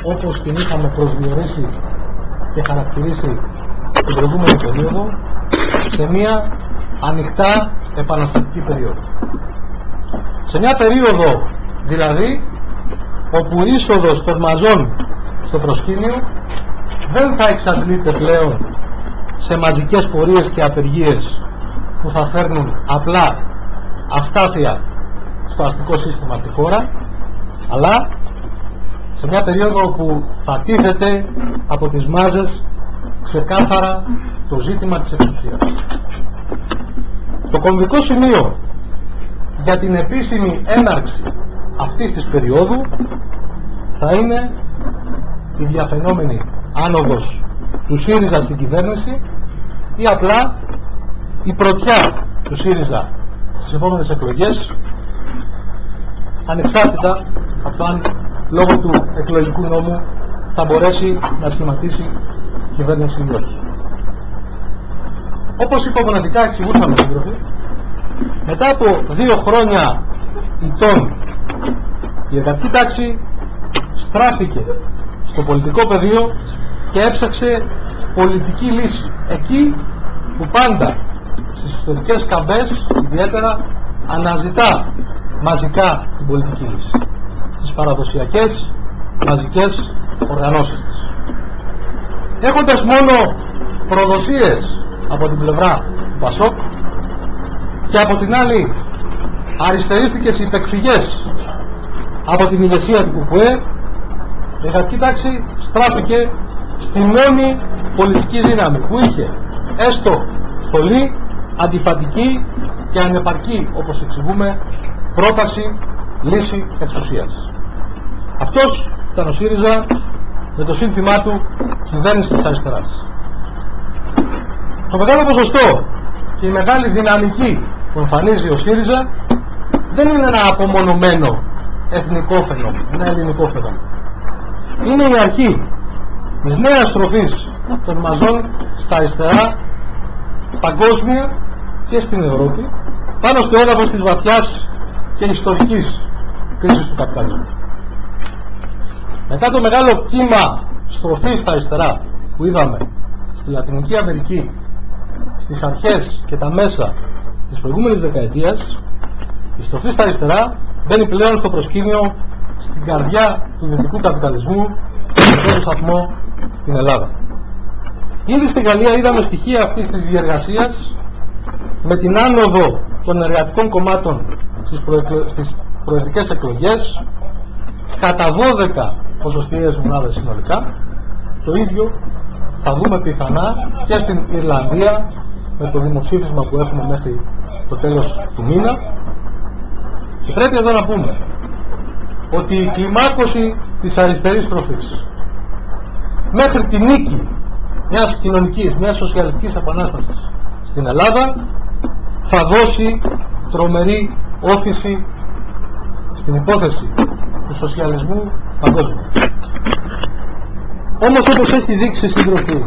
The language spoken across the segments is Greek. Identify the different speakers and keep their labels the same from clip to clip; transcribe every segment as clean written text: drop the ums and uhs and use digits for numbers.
Speaker 1: όπως την είχαμε προσδιορίσει και χαρακτηρίσει την προηγούμενη περίοδο, σε μια ανοιχτά επαναστατική περίοδο. Σε μια περίοδο δηλαδή όπου η είσοδος των μαζών στο προσκήνιο δεν θα εξαντλείται πλέον σε μαζικές πορείες και απεργίες που θα φέρνουν απλά αστάθεια στο αστικό σύστημα στη χώρα, αλλά σε μια περίοδο όπου θα τίθεται από τις μάζες ξεκάθαρα το ζήτημα της εξουσίας. Το κομβικό σημείο για την επίσημη έναρξη αυτής της περίοδου θα είναι η διαφαινόμενη άνοδος του ΣΥΡΙΖΑ στην κυβέρνηση ή απλά η πρωτιά του ΣΥΡΙΖΑ στις επόμενες εκλογές, ανεξάρτητα από το αν λόγω του εκλογικού νόμου θα μπορέσει να σχηματίσει κυβέρνηση ή όχι. Όπως υπομονετικά εξηγούσαμε, σύντροφοι, μετά από 2 χρόνια ηττών η εργατική τάξη στράφηκε στο πολιτικό πεδίο και έψαξε πολιτική λύση εκεί που πάντα στις ιστορικές καμπές ιδιαίτερα αναζητά μαζικά την πολιτική λύση, τις παραδοσιακές μαζικές οργανώσεις της. Έχοντας μόνο προδοσίες από την πλευρά του ΠΑΣΟΚ και από την άλλη αριστερίστικες υπεκφυγές από την ηγεσία του ΚΚΕ, η εργατική τάξη στράφηκε στη μόνη πολιτική δύναμη που είχε έστω θολή, αντιφατική και ανεπαρκή, όπως εξηγούμε, πρόταση λύση εξουσίας. Αυτός ήταν ο ΣΥΡΙΖΑ με το σύνθημά του κυβέρνηση της αριστεράς. Το μεγάλο ποσοστό και η μεγάλη δυναμική που εμφανίζει ο ΣΥΡΙΖΑ δεν είναι ένα απομονωμένο εθνικό φαινόμενο, ένα ελληνικό φαινόμενο. Είναι η αρχή της νέας στροφής των μαζών στα αριστερά, παγκόσμια και στην Ευρώπη, πάνω στο έδαφος της βαθιάς και ιστορικής κρίσης του καπιταλισμού. Μετά το μεγάλο κύμα στροφής στα αριστερά που είδαμε στη Λατινική Αμερική στις αρχές και τα μέσα της προηγούμενης δεκαετίας, η στροφή στα αριστερά μπαίνει πλέον στο προσκήνιο στην καρδιά του δυτικού καπιταλισμού, στον πρώτο σταθμό, την Ελλάδα. Ήδη στη Γαλλία είδαμε στοιχεία αυτής της διεργασίας με την άνοδο των εργατικών κομμάτων στις προεδρικές εκλογές κατά 12 ποσοστιαίες μονάδες συνολικά. Το ίδιο θα δούμε πιθανά και στην Ιρλανδία με το δημοψήφισμα που έχουμε μέχρι το τέλος του μήνα. Και πρέπει εδώ να πούμε ότι η κλιμάκωση της αριστερής στροφής μέχρι τη νίκη μιας κοινωνικής, μιας σοσιαλιστικής επανάστασης στην Ελλάδα θα δώσει τρομερή όθηση στην υπόθεση του σοσιαλισμού παγκόσμια. Όμως, όπως έχει δείξει, σύντροφοι,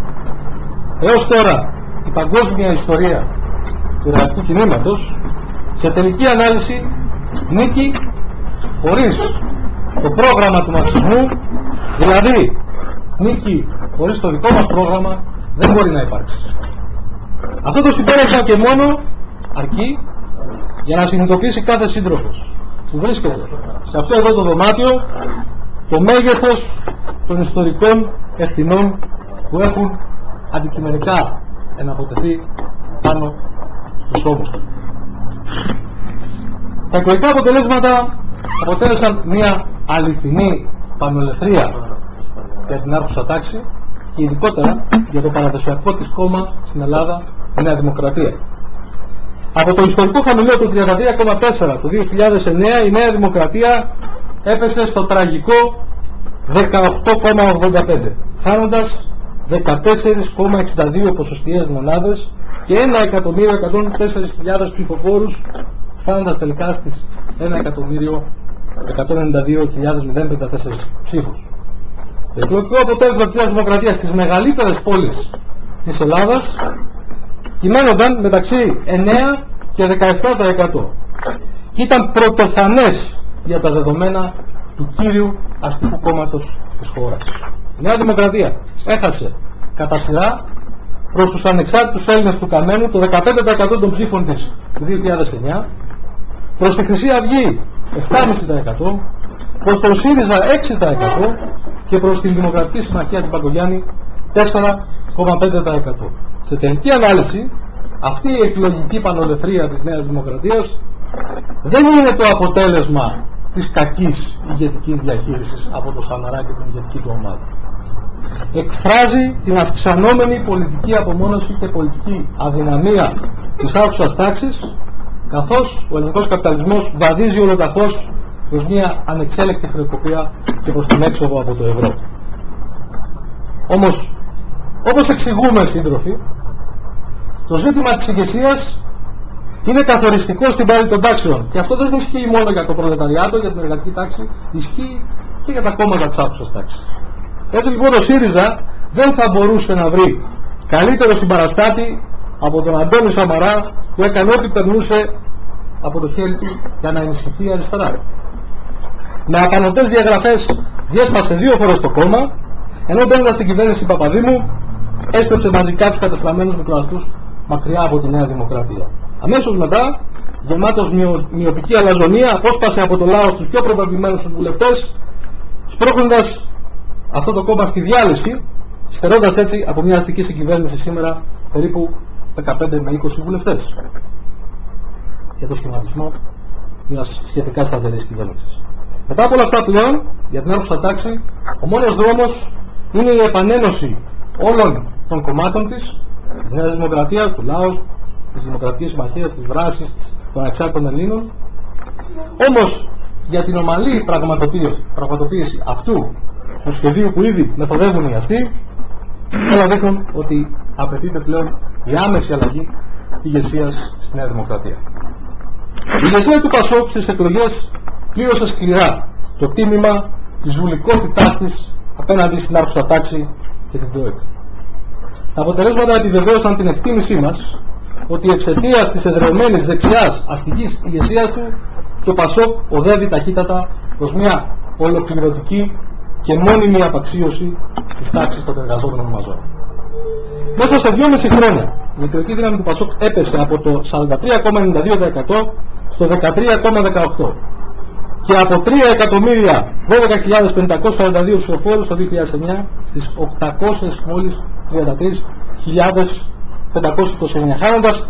Speaker 1: έως τώρα η παγκόσμια ιστορία του εργατικού κινήματος, σε τελική ανάλυση νίκη χωρίς το πρόγραμμα του μαρξισμού, δηλαδή νίκη χωρίς το δικό μας πρόγραμμα, δεν μπορεί να υπάρξει. Αυτό το συμπέρασμα και μόνο αρκεί για να συνειδητοποιήσει κάθε σύντροφος που βρίσκεται σε αυτό εδώ το δωμάτιο το μέγεθος των ιστορικών ευθυνών που έχουν αντικειμενικά εναποτεθεί πάνω στους ώμους του. Τα εκλογικά αποτελέσματα αποτέλεσαν μια αληθινή πανολεθρία για την άρχουσα τάξη και ειδικότερα για το παραδοσιακό της κόμμα στην Ελλάδα, η Νέα Δημοκρατία. Από το ιστορικό χαμηλό του 33,4 του 2009 η Νέα Δημοκρατία έπεσε στο τραγικό 18,85, χάνοντας 14,62 ποσοστιαίες μονάδες και 1.104.000 ψηφοφόρους, φτάνοντας τελικά στις 1.192.054 ψήφους. Το εκλογικό αποτέλεσμα της Νέας Δημοκρατίας στις μεγαλύτερες πόλεις της Ελλάδας κυμαίνονταν μεταξύ 9 και 17% και ήταν πρωτοφανές για τα δεδομένα του κύριου αστικού κόμματος της χώρας. Η Νέα Δημοκρατία έχασε κατά σειρά προς τους ανεξάρτητους Έλληνες του Καμένου το 15% των ψήφων της του 2009, προς τη Χρυσή Αυγή 7,5%, προς τον ΣΥΡΙΖΑ 6% και προς την Δημοκρατική Συμμαχία της Μπακογιάννη 4,5%. Σε τελική ανάλυση, αυτή η εκλογική πανολευθρία της Νέας Δημοκρατίας δεν είναι το αποτέλεσμα της κακής ηγετικής διαχείρισης από το Σαμαρά και την ηγετική του ομάδα. Εκφράζει την αυξανόμενη πολιτική απομόνωση και πολιτική αδυναμία της άρχουσας τάξης, καθώς ο ελληνικός καπιταλισμός βαδίζει ολοταχώς προς μια ανεξέλεκτη χρεοκοπία και προς την έξοδο από το ευρώ. Όμως, όπως εξηγούμε, σύντροφοι, το ζήτημα της ηγεσίας είναι καθοριστικό στην πάλη των τάξεων. Και αυτό δεν ισχύει μόνο για το προλεταριάτο, για την εργατική τάξη, ισχύει και για τα κόμματα της άρχουσας τάξης. Έτσι λοιπόν ο ΣΥΡΙΖΑ δεν θα μπορούσε να βρει καλύτερο συμπαραστάτη από τον Αντώνη Σαμαρά, που έκανε ό,τι περνούσε από το χέρι του για να ενισχυθεί η αριστερά. Με απανωτές διαγραφές διέσπασε 2 φορές το κόμμα, ενώ μπαίνοντας στην κυβέρνηση Παπαδήμου έστρεψε μαζικά τους κατεστραμμένους μικροαστούς μακριά από τη Νέα Δημοκρατία. Αμέσως μετά, γεμάτος μειοπική αλαζονία, απόσπασε από το λαό τους πιο προβεβλημένους τους βουλευτές, σπρώχνοντας αυτό το κόμμα στη διάλυση, στερώντας έτσι από μια αστική συγκυβέρνηση σήμερα περίπου 15 με 20 βουλευτές για το σχηματισμό μιας σχετικά σταθερής κυβέρνησης. Μετά από όλα αυτά πλέον, για την άρχουσα τάξη, ο μόνος δρόμος είναι η επανένωση όλων των κομμάτων της Νέας Δημοκρατίας, του Λάος, της Δημοκρατικής Συμμαχίας, της Δράσης, των Ανεξάρτητων Ελλήνων. Όμως, για την ομαλή πραγματοποίηση αυτού του σχεδίου που ήδη μεθοδεύουν οι αστεί, όλα δείχνουν ότι απαιτείται πλέον η άμεση αλλαγή ηγεσίας στη Νέα Δημοκρατία. Η ηγεσία του ΠΑΣΟΚ στις εκλογές πλήρωσε σκληρά το τίμημα της βουλικότητάς της απέναντι στην άρχουσα τάξη και την ΔΟΕΚ. Τα αποτελέσματα επιβεβαίωσαν την εκτίμησή μας ότι εξαιτίας της εδρεωμένης δεξιάς αστικής ηγεσίας του, το ΠΑΣΟΚ οδεύει ταχύτατα προς μια ολοκληρωτική και μόνιμη απαξίωση στις τάξεις των εργαζόμενων μαζών. Μέσα σε 2,5 χρόνια η εκλογική δύναμη του ΠΑΣΟΚ έπεσε από το 43,92% στο 13,18% και από 3.012.542 ψηφοφόρους το 2009 στις 800 μόλις 33.529, χάνοντας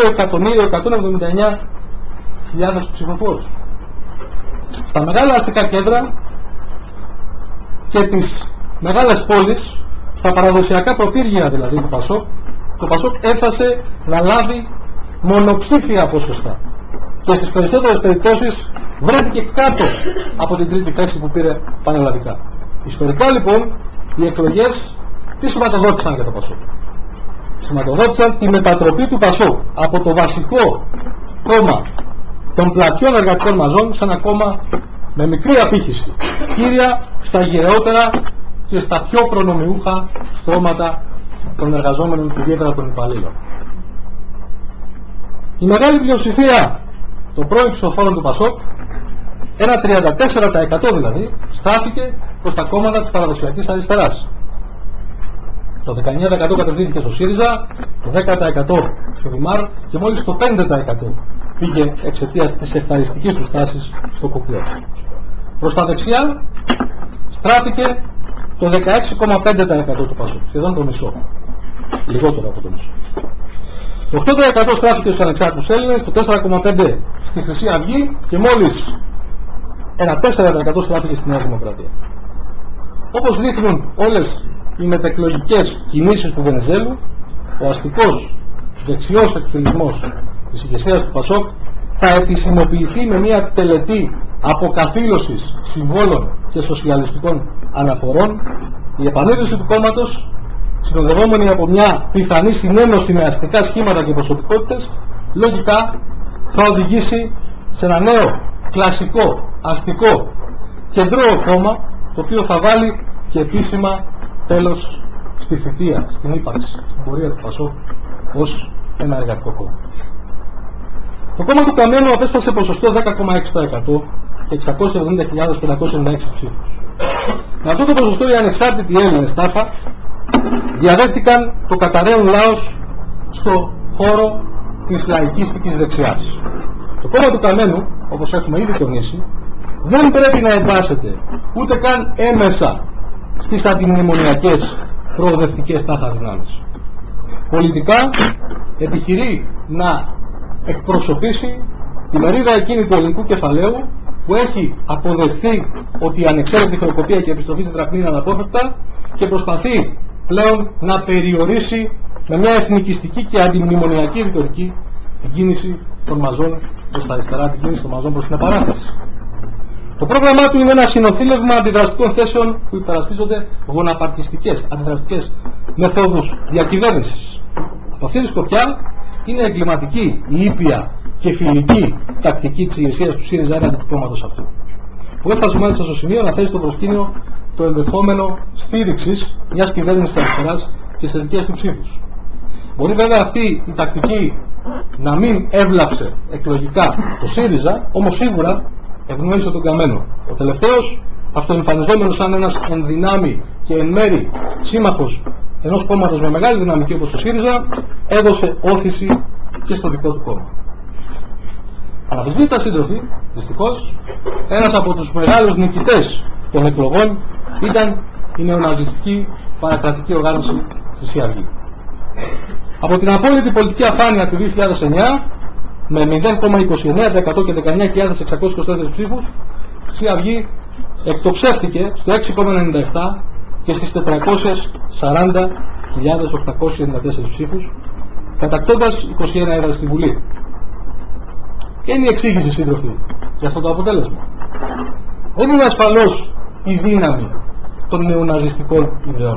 Speaker 1: 2.179.000 ψηφοφόρους. Στα μεγάλα αστικά κέντρα και τις μεγάλες πόλεις, στα παραδοσιακά προπύργια δηλαδή του ΠΑΣΟΚ, το ΠΑΣΟΚ έφτασε να λάβει μονοψήφια ποσοστά και στις περισσότερες περιπτώσεις βρέθηκε κάτω από την τρίτη θέση που πήρε πανελλαδικά. Ιστορικά λοιπόν οι εκλογές τι σηματοδότησαν για το ΠΑΣΟΚ? Σηματοδότησαν τη μετατροπή του ΠΑΣΟΚ από το βασικό κόμμα των πλατιών εργατικών μαζών σε ένα κόμμα με μικρή απήχηση, κύρια στα γεραιότερα και στα πιο προνομιούχα στρώματα των εργαζόμενων και ιδιαίτερα των υπαλλήλων. Η μεγάλη πλειοψηφία των πρώην ψηφοφόρων του ΠΑΣΟΚ, ένα 34% δηλαδή, στάθηκε προς τα κόμματα της παραδοσιακής αριστεράς. Το 19% κατευθύνθηκε στο ΣΥΡΙΖΑ, το 10% στο ΔΙΜΑΡ και μόλις το 5% πήγε εξαιτίας της εχθαριστικής του στάσης στο ΚΚΕ. Προς τα δεξιά στράφηκε το 16,5% του ΠΑΣΟΚ, σχεδόν το μισό, λιγότερο από το μισό. Το 8% στράφηκε στους ανεξάρτητους Έλληνες, το 4,5% στη Χρυσή Αυγή και μόλις ένα 4% στράφηκε στη Νέα Δημοκρατία. Όπως δείχνουν όλες οι μετεκλογικές κινήσεις του Βενιζέλου, ο αστικός δεξιός εκφυλισμός της ηγεσίας του ΠΑΣΟΚ θα επισημοποιηθεί με μια τελετή αποκαθήλωσης συμβόλων και σοσιαλιστικών αναφορών. Η επανίδρυση του κόμματος, συνοδευόμενη από μια πιθανή συνένωση με αστικά σχήματα και προσωπικότητες, λογικά θα οδηγήσει σε ένα νέο κλασικό αστικό κεντρώο κόμμα, το οποίο θα βάλει και επίσημα τέλος στη θητεία, στην ύπαρξη, στην πορεία του ΠΑΣΟΚ ως ένα εργατικό κόμμα. Το κόμμα του Καμένου απέσπασε ποσοστό 10,6% και 670.596 ψήφους. Με αυτό το ποσοστό οι ανεξάρτητοι Έλληνες τάφα διαδέχτηκαν το καταραίον λαός στο χώρο της λαϊκίστικης δεξιάς. Το κόμμα του Καμένου, όπως έχουμε ήδη τονίσει, δεν πρέπει να εντάσσεται ούτε καν έμεσα στις αντιμνημονιακές προοδευτικές τάχα δυνάμεις. Πολιτικά επιχειρεί να εκπροσωπήσει τη μερίδα εκείνη του ελληνικού κεφαλαίου που έχει αποδεχθεί ότι η ανεξέλεγκτη χρεοκοπία και η επιστροφή στη δραχμή είναι αναπόφευκτα και προσπαθεί πλέον να περιορίσει με μια εθνικιστική και αντιμνημονιακή ρητορική την κίνηση των μαζών προς τα αριστερά, την κίνηση των μαζών προς την επανάσταση. Το πρόγραμμά του είναι ένα συνοθήλευμα αντιδραστικών θέσεων που υπερασπίζονται γοναπαρτιστικές, αντιδραστικές μεθόδους διακυβέρνησης. Από αυτή τη σκοπιά είναι εγκληματική, η ήπια και φιλική τακτική της ηγεσίας του ΣΥΡΙΖΑ έναντι του κόμματος αυτού, που έφτασε μάλιστα στο σημείο να θέσει στο προσκήνιο το ενδεχόμενο στήριξης μιας κυβέρνησης αριστεράς και στις δικές του ψήφους. Μπορεί βέβαια αυτή η τακτική να μην έβλαψε εκλογικά το ΣΥΡΙΖΑ, όμως σίγουρα ευνόησε τον Καμένο. Ο τελευταίος, αυτοεμφανιζόμενος σαν ένας εν δυνάμει και εν μέρη σύμμαχος ενός κόμματος με μεγάλη δυναμική όπως το ΣΥΡΙΖΑ, έδωσε όθηση και στο δικό του κόμμα. Αναμφισβήτητα σύντροφοι, δυστυχώς, ένας από τους μεγάλους νικητές των εκλογών ήταν η νεοναζιστική παρακρατική οργάνωση Χρυσή Αυγή. Από την απόλυτη πολιτική αφάνεια του 2009, με 0,29% και 19.624 ψήφους, η Χρυσή Αυγή εκτοξεύτηκε στο 6,97% και στις 440.894 ψήφους, κατακτώντας 21 έδρες στη Βουλή. Ποια είναι η εξήγηση, σύντροφοι, για αυτό το αποτέλεσμα? Δεν είναι ασφαλώς η δύναμη των νεοναζιστικών ιδεών.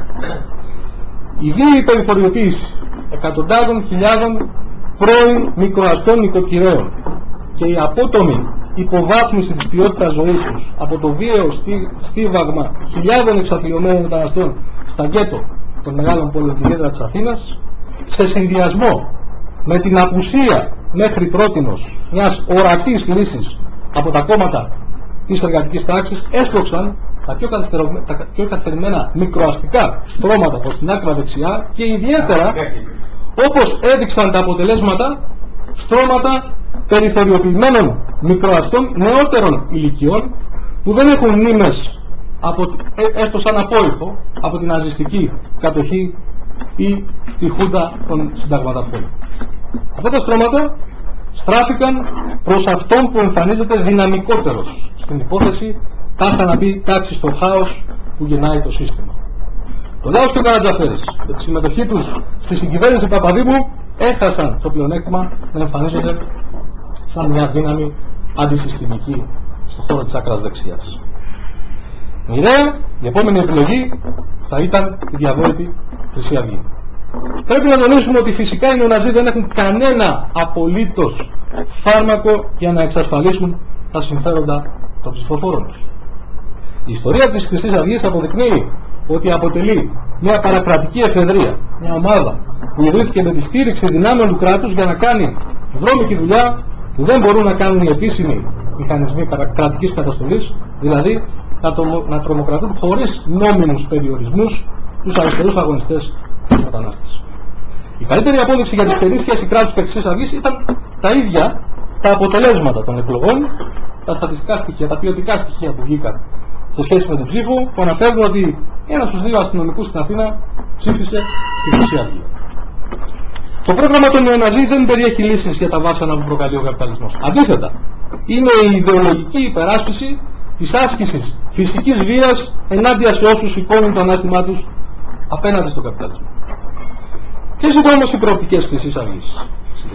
Speaker 1: Η βίαιη περιθωριοποίηση εκατοντάδων χιλιάδων πρώην μικροαστών νοικοκυρέων και η απότομη υποβάθμιση της ποιότητας ζωής τους από το βίαιο στίβαγμα χιλιάδων εξαθλιωμένων μεταναστών στα γκέτο των μεγάλων πόλεων και κέντρα της Αθήνας, σε συνδυασμό με την απουσία μέχρι πρότινος μιας ορατής λύσης από τα κόμματα της εργατικής τάξης, έσπρωξαν τα πιο καθυστερημένα μικροαστικά στρώματα προς την άκρα δεξιά και ιδιαίτερα, όπως έδειξαν τα αποτελέσματα, στρώματα περιθωριοποιημένων μικροαστών νεότερων ηλικιών που δεν έχουν μνήμες έστω σαν απόϊχο από την ναζιστική κατοχή ή τη χούντα των συνταγματαρχών. Αυτά τα στρώματα στράφηκαν προς αυτόν που εμφανίζεται δυναμικότερος στην υπόθεση τάχα να μπει τάξη στο χάος που γεννάει το σύστημα. Το Λάος και ο Καρατζαφέρης με τη συμμετοχή τους στη συγκυβέρνηση Παπαδήμου έχασαν το πλεονέκτημα να εμφανίζονται σαν μια δύναμη αντισυστημική στον χώρο της άκρας δεξιάς. Μοιραία, η επόμενη επιλογή θα ήταν η διαβόητη Χρυσή Αυγή. Πρέπει να τονίσουμε ότι φυσικά οι νεοναζί δεν έχουν κανένα απολύτως φάρμακο για να εξασφαλίσουν τα συμφέροντα των ψηφοφόρων τους. Η ιστορία της Χρυσής Αυγής αποδεικνύει ότι αποτελεί μια παρακρατική εφεδρεία, μια ομάδα που ιδρύθηκε με τη στήριξη δυνάμεων του κράτους για να κάνει βρώμικη δουλειά που δεν μπορούν να κάνουν οι επίσημοι μηχανισμοί κρατικής καταστολής, δηλαδή να τρομοκρατούν χωρίς νόμιμους περιορισμούς τους αριστερούς αγωνιστές και τους μετανάστες. Η καλύτερη απόδειξη για τη στενή σχέση κράτους και Χρυσής Αυγής ήταν τα ίδια τα αποτελέσματα των εκλογών, τα στατιστικά στοιχεία, τα ποιοτικά στοιχεία που βγήκαν σε σχέση με τον ψήφο, που αναφέρουν ότι ένας στους δύο αστυνομικούς στην Αθήνα ψήφισε τη Χρυσή Αυγή. Το πρόγραμμα των νεοναζί δεν περιέχει λύσεις για τα βάσανα που προκαλεί ο καπιταλισμός. Αντίθετα, είναι η ιδεολογική υπεράσπιση της άσκησης φυσικής βίας ενάντια σε όσους σηκώνουν το ανάστημά τους απέναντι στον καπιταλισμό. Ποιες είναι όμως οι προοπτικές Χρυσής Αυγής?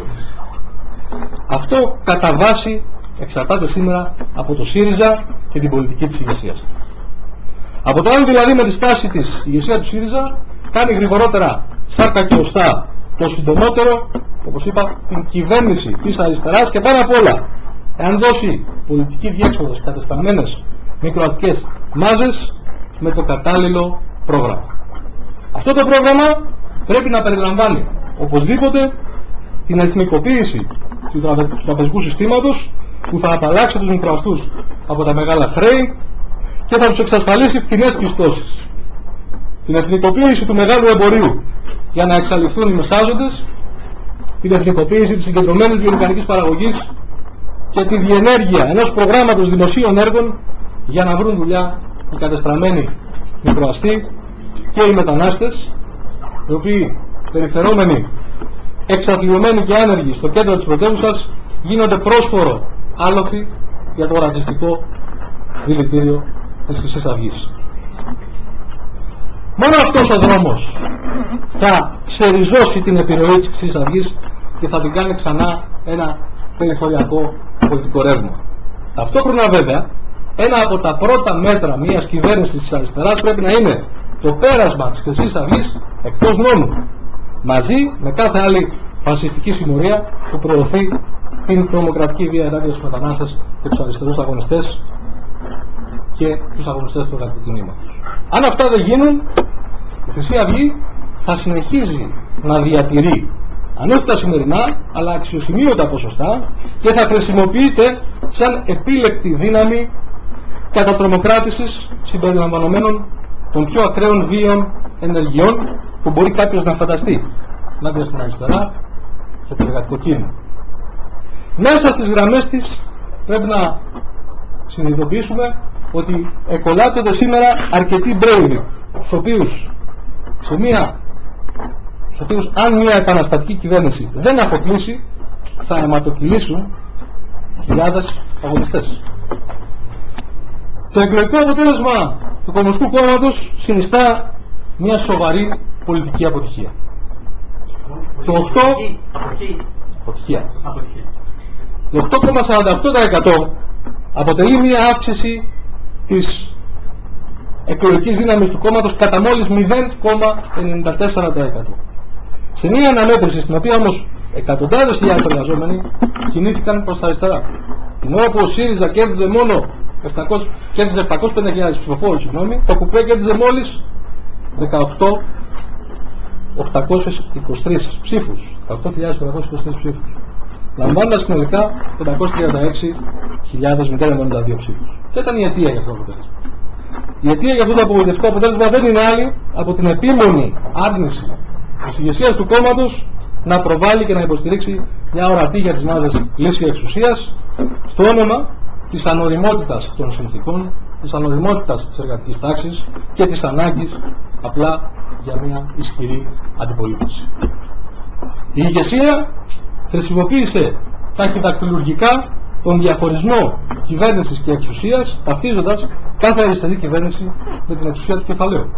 Speaker 1: Αυτό κατά βάση εξαρτάται σήμερα από το ΣΥΡΙΖΑ και την πολιτική της ηγεσίας. Από το αν δηλαδή με τη στάση της η ηγεσία του ΣΥΡΙΖΑ κάνει γρηγορότερα σάρκα και οστά το συντομότερο, όπως είπα, την κυβέρνηση της αριστεράς και πάνω απ' όλα εάν δώσει πολιτική διέξοδο στις κατεσταμμένες μικροαστικές μάζες με το κατάλληλο πρόγραμμα. Αυτό το πρόγραμμα πρέπει να περιλαμβάνει οπωσδήποτε την εθνικοποίηση του τραπεζικού συστήματος που θα απαλλάξει τους μικροαυτούς από τα μεγάλα χρέη και θα τους εξασφαλίσει φτηνές πιστώσεις. Την εθνικοποίηση του μεγάλου εμπορίου για να εξαλειφθούν οι μεσάζοντες, την εθνικοποίηση της συγκεντρωμένης βιομηχανικής παραγωγής και τη διενέργεια ενός προγράμματος δημοσίων έργων για να βρουν δουλειά οι κατεστραμμένοι μικροαστοί και οι μετανάστες, οι οποίοι περιφερόμενοι, εξαθλιωμένοι και άνεργοι στο κέντρο της πρωτεύουσας γίνονται πρόσφορο άλοθη για το ρατσιστικό δηλητήριο της Χρυσής Αυγής. Μόνο αυτός ο δρόμος θα ξεριζώσει την επιρροή της Χρυσής Αυγής και θα την κάνει ξανά ένα περιθωριακό πολιτικό ρεύμα. Ταυτόχρονα βέβαια, ένα από τα πρώτα μέτρα μιας κυβέρνησης της αριστεράς πρέπει να είναι το πέρασμα της Χρυσής Αυγής εκτός νόμου, μαζί με κάθε άλλη φασιστική συμμορία που προωθεί την τρομοκρατική βία ενάντια στους μετανάστες και τους αριστερούς αγωνιστές και τους αγωνιστές του εργατικού κινήματος. Αν αυτά δεν γίνουν, η Χρυσή Αυγή θα συνεχίζει να διατηρεί, αν όχι τα σημερινά, αλλά αξιοσημείωτα ποσοστά και θα χρησιμοποιείται σαν επίλεκτη δύναμη κατατρομοκράτησης συμπεριλαμβανομένων των πιο ακραίων βίων ενεργειών που μπορεί κάποιος να φανταστεί ενάντια στην αριστερά και το εργατικό κίνημα. Μέσα στις γραμμές της πρέπει να συνειδητοποιήσουμε ότι εκολάπτονται σήμερα αρκετοί μπρέιλοι, στους οποίους αν μια επαναστατική κυβέρνηση δεν αποκλείσει, θα αιματοκυλήσουν χιλιάδες αγωνιστές. Το εκλογικό αποτέλεσμα του Κομμουνιστικού Κόμματος συνιστά μια σοβαρή πολιτική αποτυχία. Το 8,48% αποτελεί μια αύξηση της εκλογικής δύναμης του κόμματος κατά μόλις 0,94%. Σε μια αναμέτρηση στην οποία όμως εκατοντάδες χιλιάδες εργαζόμενοι κινήθηκαν προς τα αριστερά. Την ώρα που ο ΣΥΡΙΖΑ κέρδιζε μόνο 750.000 ψηφοφόρους, το ΚΚΕ κέρδιζε μόλις 18.823 ψήφους. 18.823 ψήφους. Λαμβάνοντας συνολικά 536.092 ψήφους. Και ήταν η αιτία για αυτό το αποτέλεσμα. Η αιτία για αυτό το απογοητευτικό αποτέλεσμα δεν είναι άλλη από την επίμονη άρνηση της ηγεσίας του κόμματος να προβάλλει και να υποστηρίξει μια ορατή για τις μάζες λύση εξουσίας στο όνομα της ανοριμότητας των συνθήκων, της ανοριμότητας της εργατικής τάξης και της ανάγκης απλά για μια ισχυρή αντιπολίτευση. Η ηγεσία χρησιμοποίησε ταχυδακτυλουργικά τον διαχωρισμό κυβέρνησης και εξουσίας, ταυτίζοντας κάθε αριστερή κυβέρνηση με την εξουσία του κεφαλαίου.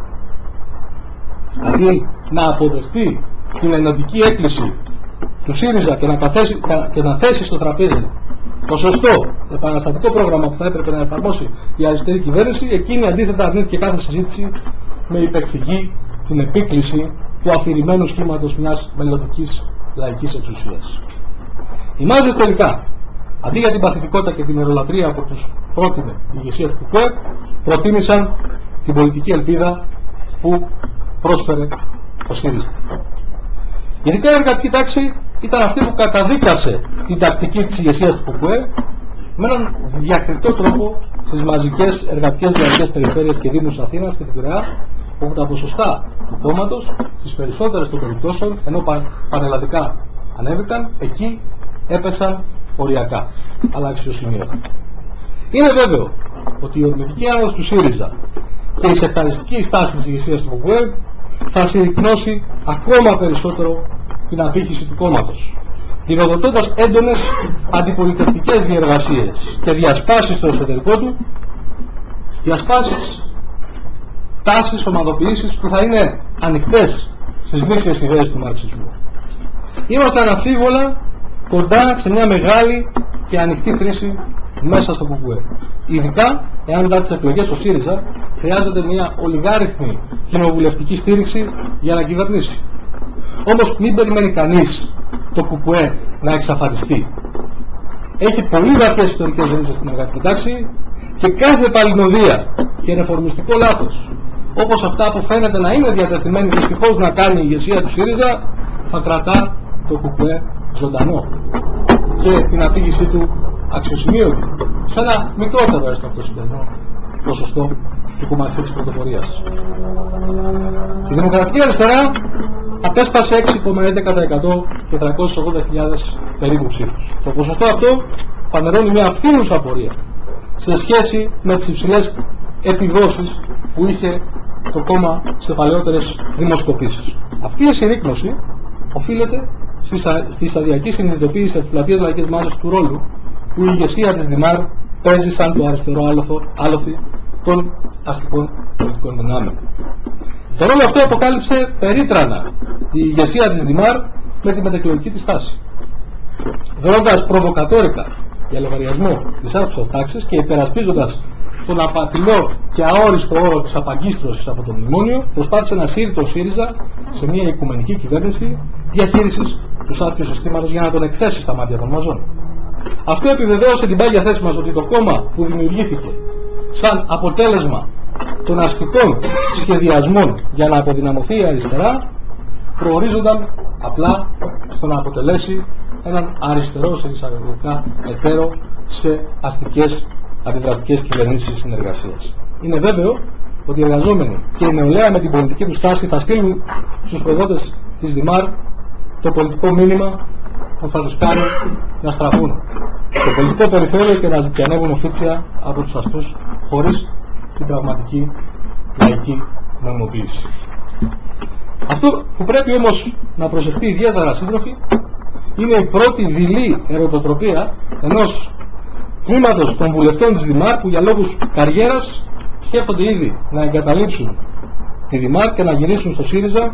Speaker 1: Δηλαδή να αποδεχτεί την ενωτική έκκληση του ΣΥΡΙΖΑ και να θέσει στο τραπέζι το σωστό επαναστατικό πρόγραμμα που θα έπρεπε να εφαρμόσει η αριστερή κυβέρνηση, εκείνη αντίθετα αρνήθηκε κάθε συζήτηση με υπεκφυγή την επίκληση του αφηρημένου σχήματος μιας μελλοντικής λαϊκής εξουσίας. Οι μάζες τελικά, αντί για την παθητικότητα και την ειρολατρεία που τους πρότεινε η ηγεσία του ΚΚΕ, προτίμησαν την πολιτική ελπίδα που πρόσφερε ο ΣΥΡΙΖΑ. Ειδικά η εργατική τάξη ήταν αυτή που καταδίκασε την τακτική της ηγεσίας του ΚΚΕ με έναν διακριτό τρόπο στις μαζικές εργατικές διαρκές περιφέρειες και δήμους Αθήνας και την Πειραιά, όπου τα ποσοστά του κόμματος στις περισσότερες των περιπτώσεων, ενώ πανελλαδικά ανέβηκαν, εκεί έπεσαν οριακά, αλλά αξιοσημείωτα. Είναι βέβαιο ότι η ορμητική άνοδος του ΣΥΡΙΖΑ και η σεχταριστική στάση της ηγεσίας του ΚΚΕ θα συρρυκνώσει ακόμα περισσότερο την απήχηση του κόμματος, δινοδοτώντας έντονες αντιπολιτευτικές διεργασίες και διασπάσεις στο εσωτερικό του, διασπάσεις, τάσεις, ομαδοποιήσεις που θα είναι ανοιχτές στις γνήσιες ιδέες του μαρξισμού. Είμαστε αναμφίβολα κοντά σε μια μεγάλη και ανοιχτή κρίση μέσα στο ΚΚΕ. Ειδικά εάν μετά τις εκλογές ο ΣΥΡΙΖΑ χρειάζεται μια ολιγάριθμη κοινοβουλευτική στήριξη για να κυβερνήσει. Όμως μην περιμένει κανείς το ΚΚΕ να εξαφανιστεί. Έχει πολύ βαθιές ιστορικές ρίζες στην εργατική τάξη και κάθε παλινοδία και ρεφορμιστικό λάθος, όπως αυτά που φαίνεται να είναι διατεθειμένη δυστυχώς να κάνει η ηγεσία του ΣΥΡΙΖΑ, θα κρατά το ΚΚΕ ζωντανό. και την αφήγησή του αξιοσημείωτη σε ένα μικρότερο έστω από το σημερινό ποσοστό του κομματιού της πρωτοπορίας. Η Δημοκρατική Αριστερά απέσπασε 6,11% και 380.000 περίπου ψήφους. Το ποσοστό αυτό φανερώνει μια φθήνουσα απορία σε σχέση με τις υψηλές επιδόσεις που είχε το κόμμα σε παλαιότερες δημοσκοπήσεις. Αυτή η συρρίκνωση οφείλεται στη σταδιακή συνειδητοποίηση από τις πλατείες λαϊκές μάζες του ρόλου που η ηγεσία της Δημάρ παίζει σαν το αριστερό άλοθη των αστικών πολιτικών δυνάμεων. Το ρόλο αυτό αποκάλυψε περίτρανα η ηγεσία της Δημάρ με τη μετεκλογική της τάση, δρώντας προβοκατόρικα για λογαριασμό της άρχουσας τάξης και υπερασπίζοντας τον απατηλό και αόριστο όρο της απαγκίστρωσης από το μνημόνιο, προσπάθησε να σύρει τον ΣΥΡΙΖΑ σε μια οικουμενική κυβέρνηση διαχείρισης του σάτιου συστήματος για να τον εκθέσει στα μάτια των μαζών. Αυτό επιβεβαίωσε την πάγια θέση μας ότι το κόμμα που δημιουργήθηκε σαν αποτέλεσμα των αστικών σχεδιασμών για να αποδυναμωθεί η αριστερά προορίζονταν απλά στο να αποτελέσει έναν αριστερό σε εισαγωγικά εταίρο σε αστικές αντιδραστικές κυβερνήσεις συνεργασίας. Είναι βέβαιο ότι οι εργαζόμενοι και η νεολαία με την πολιτική του στάση θα στείλουν στους προδότες της Δημάρ το πολιτικό μήνυμα που θα τους κάνει να στραφούν στο πολιτικό περιφέρειο και να ζητιανεύουν οφίτσια από τους αστούς χωρίς την πραγματική λαϊκή νομιμοποίηση. Αυτό που πρέπει όμως να προσεχτεί ιδιαίτερα, σύντροφοι, είναι η πρώτη δειλή ερωτοτροπία ενός τμήματος των βουλευτών της Δημάρ που για λόγους καριέρας σκέφτονται ήδη να εγκαταλείψουν τη Δημάρ και να γυρίσουν στο ΣΥΡΙΖΑ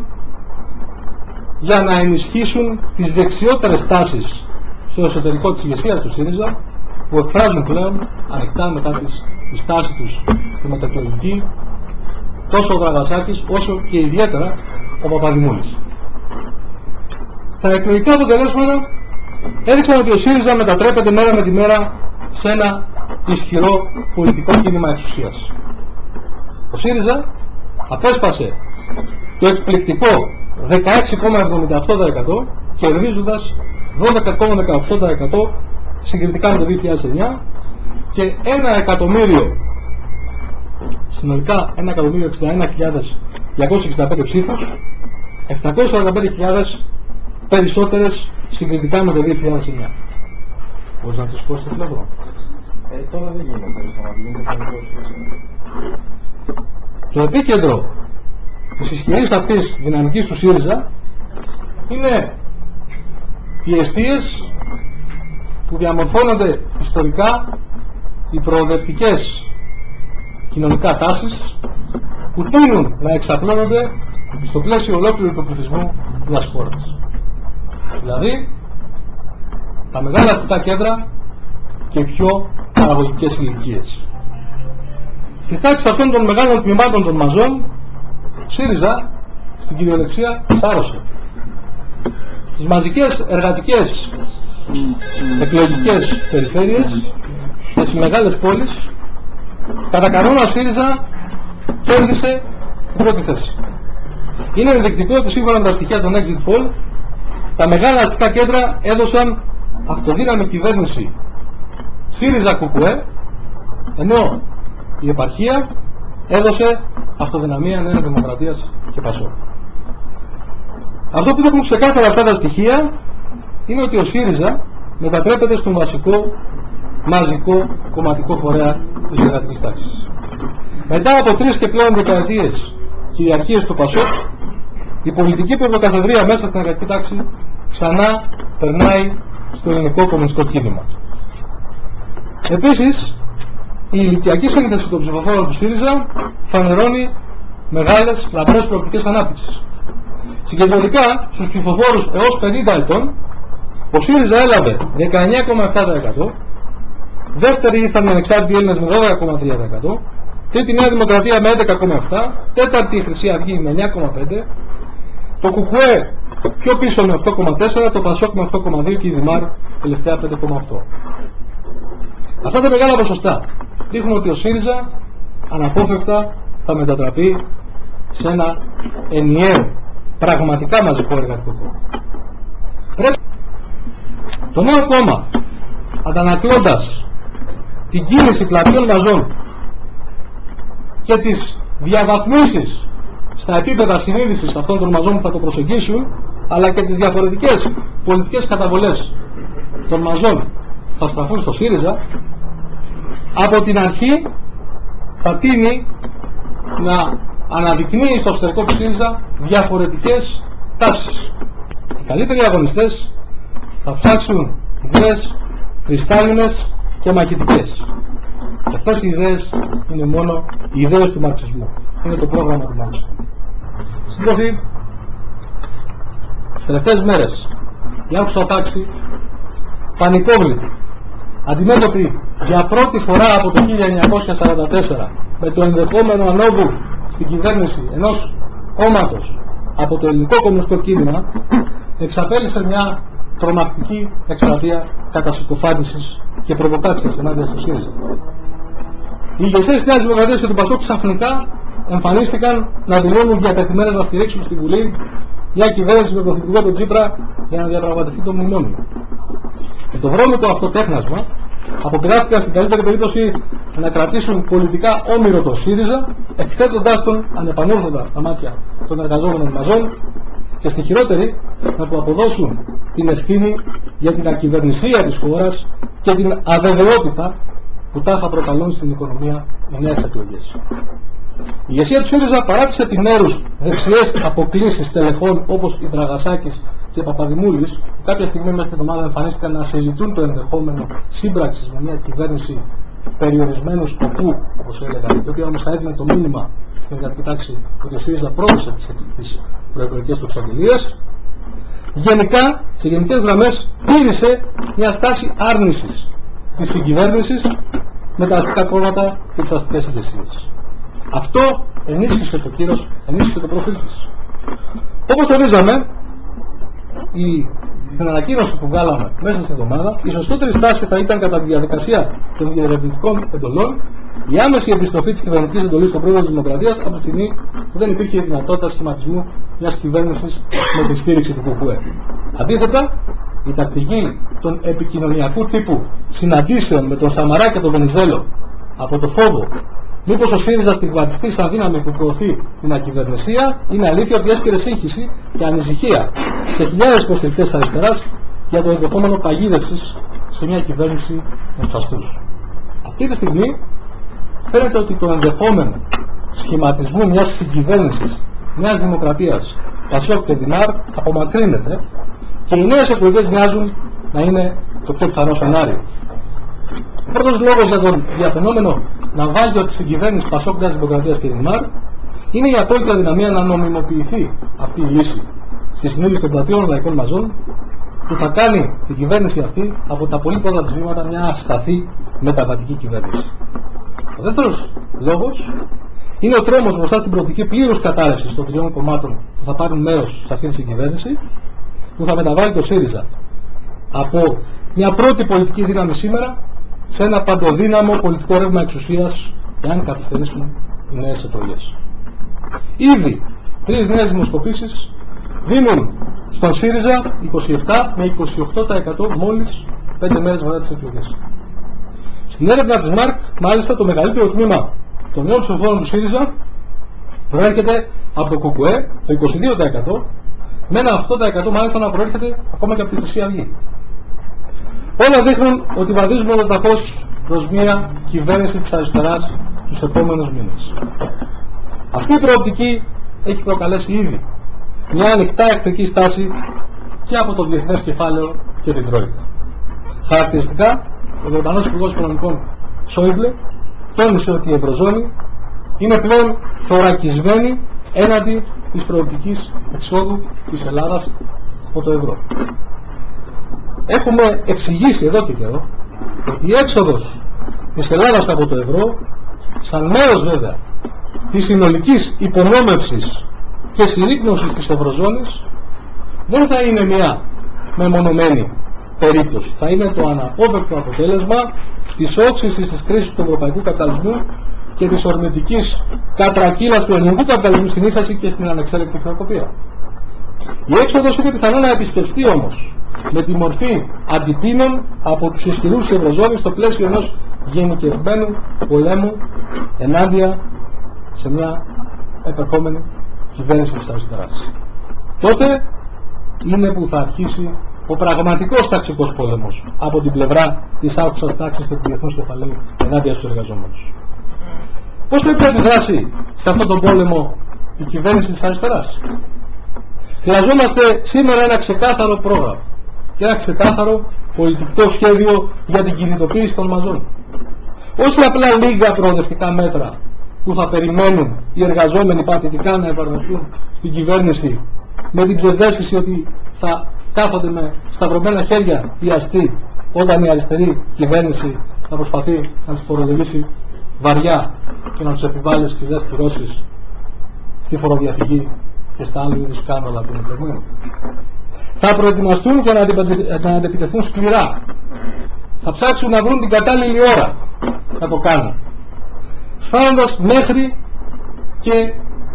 Speaker 1: για να ενισχύσουν τις δεξιότερες τάσεις στο εσωτερικό της ηγεσίας του ΣΥΡΙΖΑ που εκφράζουν πλέον ανοιχτά μετά τη στάση τους τη μετακλογική τόσο ο Δραγασάκης όσο και ιδιαίτερα ο Παπαδημούλης. Τα εκλογικά αποτελέσματα έδειξαν ότι ο ΣΥΡΙΖΑ μετατρέπεται μέρα με τη μέρα σε ένα ισχυρό πολιτικό κίνημα εξουσίας. Ο ΣΥΡΙΖΑ απέσπασε το εκπληκτικό 16,78% κερδίζοντας 12,18% συγκριτικά με το 2009 και 1.000.000 συνολικά 1.061.265 ψήφους, 745.000 περισσότερες συγκριτικά με το 2009. Μπορείς να τις σηκώσεις το τηλέφωνο?
Speaker 2: Τώρα δεν γίνεται
Speaker 1: Το επίκεντρο της ισχυρής αυτής δυναμικής του ΣΥΡΙΖΑ είναι οι εστίες που διαμορφώνονται ιστορικά οι προοδευτικές κοινωνικά τάσεις που τείνουν να εξαπλώνονται στο πλαίσιο ολόκληρου του πληθυσμού μιας χώρας. Δηλαδή τα μεγάλα αστικά κέντρα και πιο παραγωγικές ηλικίες. Στις τάξεις αυτών των μεγάλων τμήματων των μαζών, ο ΣΥΡΙΖΑ στην κυριολεξία σάρωσε. Στις μαζικές εργατικές εκλογικές περιφέρειες και στις μεγάλες πόλεις, κατά κανόνα ο ΣΥΡΙΖΑ κέρδισε την πρώτη θέση. Είναι ενδεικτικό ότι σύμφωνα με τα στοιχεία των exit poll, τα μεγάλα αστικά κέντρα έδωσαν αυτοδύναμη κυβέρνηση ΣΥΡΙΖΑ ΚΚΕ, ενώ η επαρχία έδωσε αυτοδυναμία Νέας Δημοκρατίας και ΠΑΣΟΚ. Αυτό που δείχνουν ξεκάθαρα αυτά τα στοιχεία είναι ότι ο ΣΥΡΙΖΑ μετατρέπεται στον βασικό μαζικό κομματικό φορέα της εργατικής τάξης. Μετά από 3 και πλέον δεκαετίες κυριαρχίες του ΠΑΣΟΚ, η πολιτική πρωτοκαθεδρία μέσα στην εργατική τάξη ξανά περνάει στο ελληνικό κομμουνιστικό κίνημα. Επίσης, η ηλικιακή σύνθεση των ψηφοφόρων του ΣΥΡΙΖΑ φανερώνει μεγάλες λαμπρές προοπτικές ανάπτυξης. Συγκεντρωτικά, στους ψηφοφόρους έως 50 ετών, ο ΣΥΡΙΖΑ έλαβε 19,7%, δεύτερη ήρθαν οι ανεξάρτητοι Έλληνες με 12,3%, τρίτη Νέα Δημοκρατία με 11,7%, τέταρτη η Χρυσή Αυγή με 9,5%, το ΚΚΕ πιο πίσω με 8,4%, το ΠΑΣΟΚ με 8,2% και η Δημάρ τελευταία 5,8%. Αυτά τα μεγάλα ποσοστά δείχνουν ότι ο ΣΥΡΙΖΑ αναπόφευκτα θα μετατραπεί σε ένα ενιαίο, πραγματικά μαζικό εργατικό κόμμα. Το νέο κόμμα, αντανακλώντας την κίνηση πλατείων μαζών και τις διαβαθμίσεις στα επίπεδα συνείδησης αυτών των μαζών που θα το προσεγγίσουν, αλλά και τις διαφορετικές πολιτικές καταβολές των μαζών που θα στραφούν στο ΣΥΡΙΖΑ, από την αρχή θα τείνει να αναδεικνύει στο εσωτερικό του ΣΥΡΙΖΑ διαφορετικές τάσεις. Οι καλύτεροι αγωνιστές θα ψάξουν ιδέες κρυστάλλινες και μαχητικές. Και αυτές οι ιδέες είναι μόνο οι ιδέες του μαρξισμού. Είναι το πρόγραμμα του μαρξισμού. Σύντροφοι, στις τελευταίες μέρες η άκουσα τάξη πανικόβλητη, αντιμέτωπη για πρώτη φορά από το 1944 με το ενδεχόμενο ανόβου στην κυβέρνηση ενός κόμματος από το ελληνικό κομμουνιστικό κίνημα, εξαπέλυσε μια τρομακτική εκστρατεία κατασυκοφάντησης και προβοκάτσιας ενάντια στο ΣΥΡΙΖΑ. Οι ηγεσίες της Νέας Δημοκρατίας και του ΠΑΣΟΚ ξαφνικά εμφανίστηκαν να δηλώνουν διατεθειμένες να στηρίξουν στη Βουλή μια κυβέρνηση με πρωθυπουργό τον Τσίπρα για να διαπραγματευτεί το μνημόνιο. Με το βρώμικο αυτό τέχνασμα αποπειράθηκαν στην καλύτερη περίπτωση να κρατήσουν πολιτικά όμηρο τον ΣΥΡΙΖΑ, εκθέτοντάς τον ανεπανόρθωτα στα μάτια των εργαζόμενων μαζών, και στη χειρότερη να του αποδώσουν την ευθύνη για την ακυβερνησία της χώρας και την αβεβαιότητα που τάχα προκαλούν στην οικονομία οι νέες εκλογές. Η ηγεσία του ΣΥΡΙΖΑ παράτησε επιμέρους δεξιές αποκλίσεις τελεχών όπως η Δραγασάκης και Παπαδημούλης, που κάποια στιγμή μέσα στην εβδομάδα εμφανίστηκαν να συζητούν το ενδεχόμενο σύμπραξης με μια κυβέρνηση περιορισμένου σκοπού, όπως έλεγαν, η οποία όμως θα έδινε το μήνυμα στην εργατική τάξη ότι ο ΣΥΡΙΖΑ πρόδωσε τις προεκλογικές του εξαγγελίες. Γενικά, σε γενικές γραμμές, τήρησε μια στάση άρνησης της συγκυβέρνησης με τα αστικά κόμματα και τις αστικές ηγεσίες. Αυτό ενίσχυσε το κύρος, ενίσχυσε το προφίλ της. Όπως τονίζαμε, στην ανακοίνωση που βγάλαμε μέσα στην εβδομάδα, η σωστότερη στάση θα ήταν κατά τη διαδικασία των διερευνητικών εντολών η άμεση επιστροφή της κυβερνητικής εντολής στον πρόεδρο της Δημοκρατίας από τη στιγμή που δεν υπήρχε δυνατότητα σχηματισμού μιας κυβέρνησης με τη στήριξη του ΚΚΕ. Αντίθετα, η τακτική των επικοινωνιακού τύπου συναντήσεων με τον Σαμαρά και τον Βενιζέλο από το φόβο μήπως ο ΣΥΡΙΖΑ στιγματιστεί σαν δύναμη που προωθεί την ακυβερνησία, είναι αλήθεια ότι έσκαιρε σύγχυση και ανησυχία σε χιλιάδες υποστηρικτές της αριστεράς για το ενδεχόμενο παγίδευσης σε μια κυβέρνηση με τους αστούς. Αυτή τη στιγμή φαίνεται ότι το ενδεχόμενο σχηματισμού μιας συγκυβέρνησης Νέας Δημοκρατίας, ΠΑΣΟΚ και ΔΙΝΑΡ απομακρύνεται και οι νέες εκλογές μοιάζουν να είναι το πιο πιθανό σενάριο. Ο πρώτος λόγος για τον διαφαινόμενο ναυάγιο της συγκυβέρνησης ΠΑΣΟΚ, Νέας Δημοκρατίας και ΔΙΝΑΡ είναι η απόλυτη αδυναμία να νομιμοποιηθεί αυτή η λύση στη συνείδηση των πλατείων λαϊκών μαζών, που θα κάνει την κυβέρνηση αυτή από τα πολύ πρώτα της βήματα μια ασταθή μεταβατική κυβέρνηση. Ο δεύτερος λόγος είναι ο τρόμος μπροστά στην προοπτική πλήρους κατάρρευσης των τριών κομμάτων που θα πάρουν μέρος σε αυτήν την κυβέρνηση, που θα μεταβάλει το ΣΥΡΙΖΑ από μια πρώτη πολιτική δύναμη σήμερα σε ένα παντοδύναμο πολιτικό ρεύμα εξουσίας, εάν καθυστερήσουν οι νέες εκλογές. Ήδη 3 νέες δημοσκοπήσεις δίνουν στον ΣΥΡΙΖΑ 27 με 28% μόλις 5 μέρες μετά τις εκλογές. Στην έρευνα της ΜΑΡΚ, μάλιστα, το μεγαλύτερο τμήμα των νέων ψηφοφόρων του ΣΥΡΙΖΑ προέρχεται από το ΚΚΕ, το 22%, με ένα 8% μάλιστα να προέρχεται ακόμα και από τη Χρυσή Αυγή. Όλα δείχνουν ότι βαδίζουμε ολοταχώς προς μια κυβέρνηση της αριστεράς τους επόμενους μήνες. Αυτή η προοπτική έχει προκαλέσει ήδη μια ανοιχτά εχθρική στάση και από το διεθνές κεφάλαιο και την Τρόικα. Χαρακτηριστικά, ο Γερμανός Υπουργός Οικονομικών Σόιμπλε τόνισε ότι η Ευρωζώνη είναι πλέον θωρακισμένη έναντι της προοπτικής εξόδου της Ελλάδας από το ευρώ. Έχουμε εξηγήσει εδώ και καιρό ότι η έξοδος της Ελλάδας από το ευρώ, σαν μέρος βέβαια της συνολικής υπονόμευσης και συρρίκνωσης της Ευρωζώνης, δεν θα είναι μια μεμονωμένη περίπτωση. Θα είναι το αναπόφευκτο αποτέλεσμα της όξυσης της κρίσης του ευρωπαϊκού καπιταλισμού και της ορμητικής κατρακύλας του ελληνικού καπιταλισμού στην ύφεση και στην ανεξέλεκτη χρεοκοπία. Η έξοδος είναι πιθανό να επισκευστεί όμως με τη μορφή αντιπίνων από τους ισχυρούς της Ευρωζώνης στο πλαίσιο ενός γενικευμένου πολέμου ενάντια σε μια επερχόμενη κυβέρνηση της αριστεράς. Τότε είναι που θα αρχίσει ο πραγματικός ταξικός πόλεμος από την πλευρά της άρχουσας τάξης και του διεθνούς κεφαλαίου ενάντια στους εργαζόμενους. Πώς πρέπει να αντιδράσει σε αυτόν τον πόλεμο η κυβέρνηση της αριστεράς? Χρειαζόμαστε σήμερα ένα ξεκάθαρο πρόγραμμα και ένα ξεκάθαρο πολιτικό σχέδιο για την κινητοποίηση των μαζών. Όχι απλά λίγα προοδευτικά μέτρα που θα περιμένουν οι εργαζόμενοι παθητικά να εφαρμοστούν στην κυβέρνηση με την ψευδαίσθηση ότι θα κάθονται με σταυρωμένα χέρια οι αστεί όταν η αριστερή κυβέρνηση θα προσπαθεί να τους φορολογήσει βαριά και να τους επιβάλλει σκληρές κυρώσεις στη φοροδιαφυγή και στα άλλα είδους σκάνδαλα που είναι πλεγμένα. Θα προετοιμαστούν και να αντεπιτεθούν σκληρά. Θα ψάξουν να βρουν την κατάλληλη ώρα να το κάνουν, φτάνοντας μέχρι και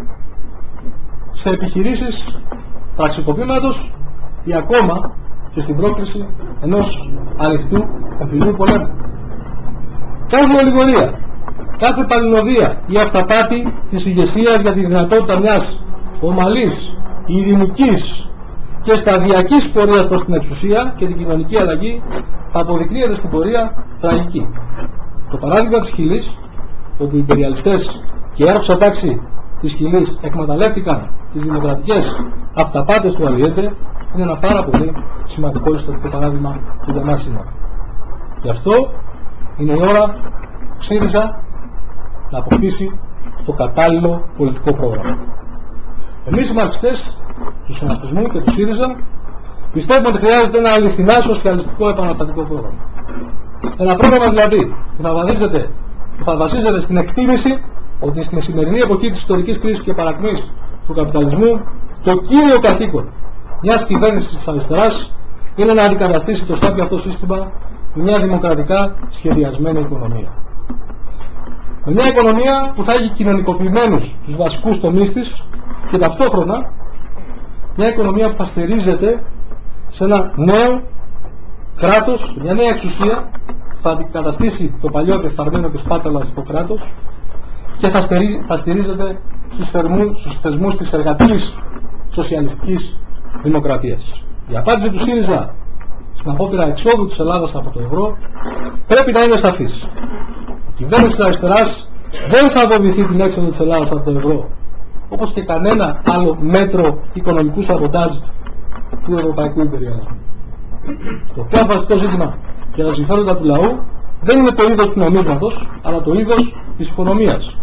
Speaker 1: σε επιχειρήσεις πραξικοπήματος ή ακόμα και στην πρόκληση ενός ανοιχτού εμφυλίου πολέμου. Κάθε ολιγορία, κάθε παλινοδία ή αυταπάτη της ηγεσίας για τη δυνατότητα μιας ομαλής, ειρηνικής και σταδιακής πορείας προς την εξουσία και την κοινωνική αλλαγή θα αποδεικνύεται στην πορεία τραγική. Το παράδειγμα της Χιλής, όπου οι υπεριαλιστές και η άρχουσα τάξη της Χιλής εκμεταλλεύτηκαν τις δημοκρατικές αυταπάτες του Αλιέντε, είναι ένα πάρα πολύ σημαντικό ιστορικό παράδειγμα που για μας σήμερα. Γι' αυτό είναι η ώρα του ΣΥΡΙΖΑ να αποκτήσει το κατάλληλο πολιτικό πρόγραμμα. Εμείς οι μαρξιστές του συνασπισμού και του ΣΥΡΙΖΑ πιστεύουμε ότι χρειάζεται ένα αληθινά σοσιαλιστικό επαναστατικό πρόγραμμα. Ένα πρόγραμμα δηλαδή που θα βασίζεται στην εκτίμηση ότι στην σημερινή εποχή της ιστορικής κρίσης και παρακμής του καπιταλισμού το κύριο καθήκον μιας κυβέρνησης της αριστεράς είναι να αντικαταστήσει το σάπιο αυτό σύστημα με μια δημοκρατικά σχεδιασμένη οικονομία. Με μια οικονομία που θα έχει κοινωνικοποιημένους τους βασικούς τομείς της και ταυτόχρονα μια οικονομία που θα στηρίζεται σε ένα νέο κράτος, μια νέα εξουσία, θα αντικαταστήσει το παλιό και φθαρμένο και σπάταλαστο κράτος και θα στηρίζεται στους θεσμούς της εργατικής σοσιαλιστικής δημοκρατίας. Η απάντηση του ΣΥΡΙΖΑ στην απόπειρα εξόδου της Ελλάδας από το ευρώ πρέπει να είναι σαφής. Η κυβέρνηση της αριστεράς δεν θα βοηθήσει την έξοδο της Ελλάδας από το ευρώ, όπως και κανένα άλλο μέτρο οικονομικού σαμποτάζ του ευρωπαϊκού υπεριαλισμού. Το πιο βασικό ζήτημα για τα συμφέροντα του λαού δεν είναι το είδος του νομίσματος, αλλά το είδος της οικονομίας.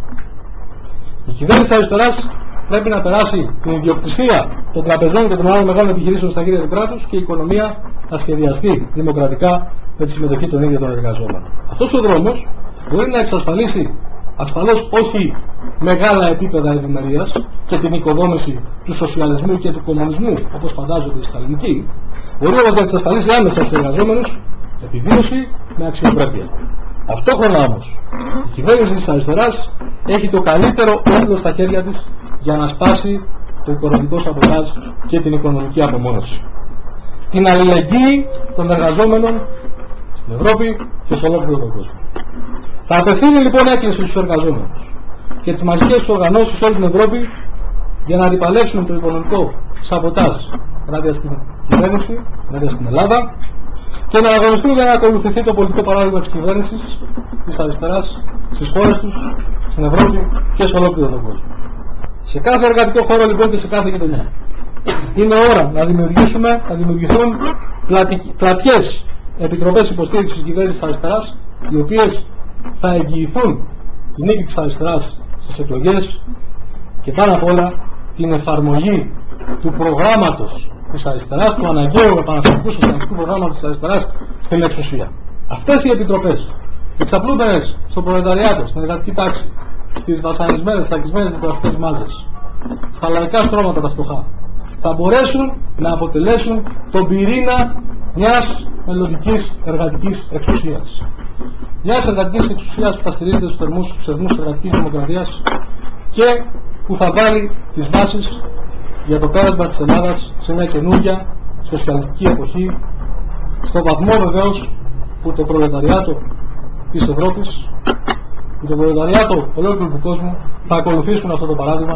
Speaker 1: Η κυβέρνηση της αριστεράς πρέπει να περάσει την ιδιοκτησία των τραπεζών και των άλλων μεγάλων επιχειρήσεων στα χέρια του κράτους και η οικονομία να σχεδιαστεί δημοκρατικά με τη συμμετοχή των ίδιων των εργαζόμενων. Αυτός ο δρόμος μπορεί να εξασφαλίσει ασφαλώς όχι μεγάλα επίπεδα ευημερίας και την οικοδόμηση του σοσιαλισμού και του κομμουνισμού όπως φαντάζονται οι σταλινικοί, μπορεί όμως να εξασφαλίσει άμεσα στους εργαζόμενους επιβίωση με αξιοπρέπεια. Ταυτόχρονα όμως η κυβέρνηση της αριστεράς έχει το καλύτερο όπλο στα χέρια της για να σπάσει το οικονομικό σαμποτάζ και την οικονομική απομόνωση. Την αλληλεγγύη των εργαζόμενων στην Ευρώπη και σε ολόκληρο τον κόσμο. Θα απευθύνει λοιπόν έκκληση στους εργαζόμενους και τις μαζικές οργανώσεις σε όλη την Ευρώπη για να αντιπαλέψουν το οικονομικό σαμποτάζ ενάντια στην κυβέρνηση, ενάντια στην Ελλάδα και να αγωνιστούν για να ακολουθηθεί το πολιτικό παράδειγμα της κυβέρνησης της αριστεράς στις χώρες τους, στην Ευρώπη και σε ολόκληρο τον κόσμο. Σε κάθε εργατικό χώρο λοιπόν και σε κάθε γειτονιά είναι ώρα να δημιουργηθούν πλατιές επιτροπές υποστήριξης της κυβέρνησης της αριστεράς, οι οποίες θα εγγυηθούν την νίκη της αριστεράς στις εκλογές και πάνω απ' όλα την εφαρμογή του προγράμματος της αριστεράς, του αναγκαίου επαναστατικού σοσιαλιστικού προγράμματος της αριστεράς στην εξουσία. Αυτές οι επιτροπές, εξαπλούμενες στο προλεταριάτο, στην εργατική τάξη, στις βασανισμένες, τσακισμένες δικαστικές μάζες, στα λαϊκά στρώματα τα φτωχά, θα μπορέσουν να αποτελέσουν τον πυρήνα μιας μελλοντικής εργατικής εξουσίας. Μιας εργατικής εξουσίας που θα στηρίζεται στους θεσμούς της εργατικής δημοκρατίας και που θα βάλει τις βάσεις για το πέρασμα της Ελλάδας σε μια καινούργια σοσιαλιστική εποχή, στο βαθμό βεβαίως που το προλεταριάτο της Ευρώπης, που το προλεταριάτο ολόκληρου του κόσμου θα ακολουθήσουν αυτό το παράδειγμα